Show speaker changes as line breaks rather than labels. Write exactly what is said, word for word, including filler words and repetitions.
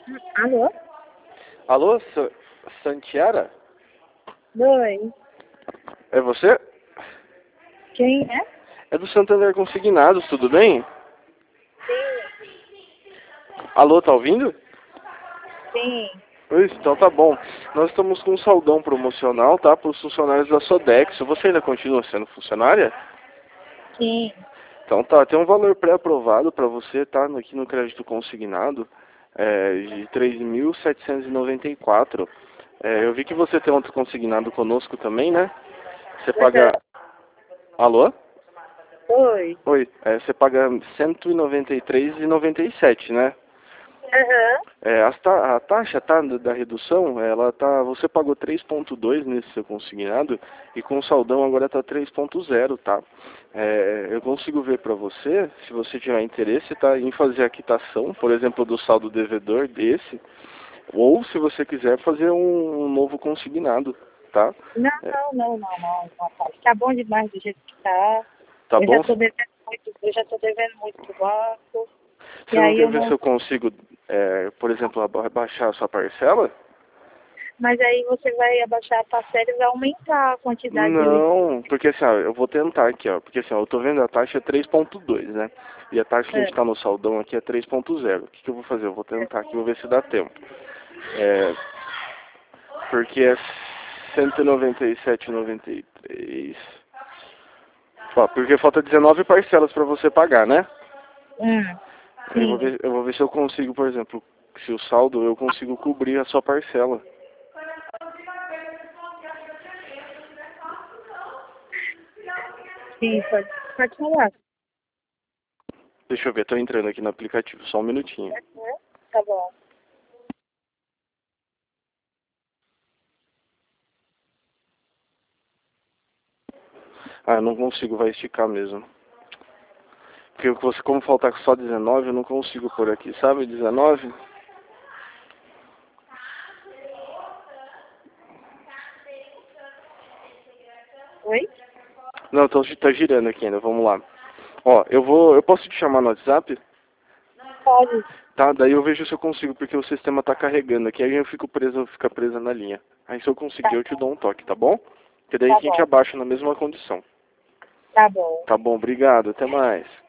Alô?
Alô, Sa- Santiara?
Oi.
É você?
Quem é?
É do Santander Consignados, tudo bem?
Sim,
Alô, tá ouvindo?
sim.
Isso, então tá bom. Nós estamos com um saldão promocional, tá? Para os funcionários da Sodexo. Você ainda continua sendo funcionária?
Sim.
Então tá, tem um valor pré-aprovado para você, tá? Aqui no crédito consignado, é, de três mil setecentos e noventa e quatro. É, eu vi que você tem outro consignado conosco também, né? Você paga...
Uhum.
Alô?
Oi.
Oi, é, você paga cento e noventa e três reais e noventa e sete, né?
Aham.
É, as ta- a taxa tá, da da redução, ela tá, você pagou três ponto dois nesse seu consignado e com o saldão agora tá três ponto zero, tá? É, eu consigo ver para você, se você tiver interesse, tá, em fazer a quitação, por exemplo, do saldo devedor desse, ou se você quiser fazer um, um novo consignado, tá?
Não,
É,
não, não, não, não. Rapaz, tá bom demais do jeito que tá.
tá
Eu já
bom?
tô devendo muito, eu já tô devendo muito pro banco. E
Você não
aí
quer
eu
ver se
não.
eu consigo, é, por exemplo, aba- baixar a sua parcela?
Mas aí você vai abaixar a parcela e vai aumentar a quantidade de licença.
Não, porque assim, ó, eu vou tentar aqui, ó. Porque assim, ó, eu tô vendo a taxa é três ponto dois, né? E a taxa que a gente tá no saldão aqui é três ponto zero. O que, que eu vou fazer? Eu vou tentar aqui, vou ver se dá tempo. É, porque é cento e noventa e sete e noventa e três. Ó, porque falta dezenove parcelas pra você pagar, né?
Hum,
Eu vou
sim.
ver, eu vou ver se eu consigo, por exemplo, se o saldo eu consigo cobrir a sua parcela.
Sim, pode, pode falar.
Deixa eu ver, tô entrando aqui no aplicativo, só um minutinho.
Uhum. Tá bom.
Ah, eu não consigo, vai esticar mesmo. Porque você, como faltar só dezenove, eu não consigo pôr aqui, sabe? dezenove.
Oi?
Não, tô, tá girando aqui ainda, vamos lá. Ó, eu vou, eu posso te chamar no WhatsApp?
Pode.
Tá, daí eu vejo se eu consigo, porque o sistema tá carregando aqui, aí eu fico preso, fica presa na linha. Aí se eu conseguir
Tá
eu te
bom.
dou um toque, tá bom? Porque daí a
Tá
gente
bom.
abaixa na mesma condição.
Tá bom.
Tá bom, obrigado, até mais.